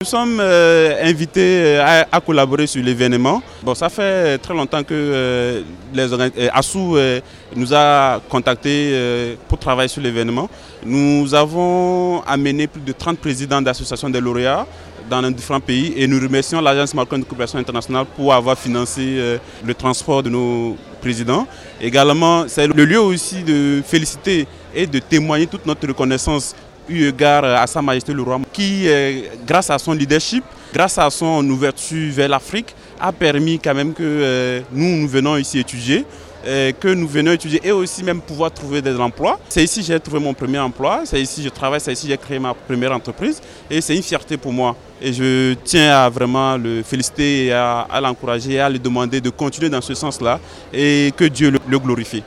Nous sommes invités à collaborer sur l'événement. Bon, ça fait très longtemps que ASSOU nous a contactés pour travailler sur l'événement. Nous avons amené plus de 30 présidents d'associations des lauréats dans différents pays et nous remercions l'Agence marocaine de coopération internationale pour avoir financé le transport de nos présidents. Également, c'est le lieu aussi de féliciter et de témoigner toute notre reconnaissance eu égard à Sa Majesté le Roi, qui, grâce à son leadership, grâce à son ouverture vers l'Afrique, a permis quand même que nous venons ici étudier, et aussi même pouvoir trouver des emplois. C'est ici que j'ai trouvé mon premier emploi, c'est ici que je travaille, c'est ici que j'ai créé ma première entreprise et c'est une fierté pour moi. Et je tiens à vraiment le féliciter, et à l'encourager, à lui demander de continuer dans ce sens-là et que Dieu le glorifie.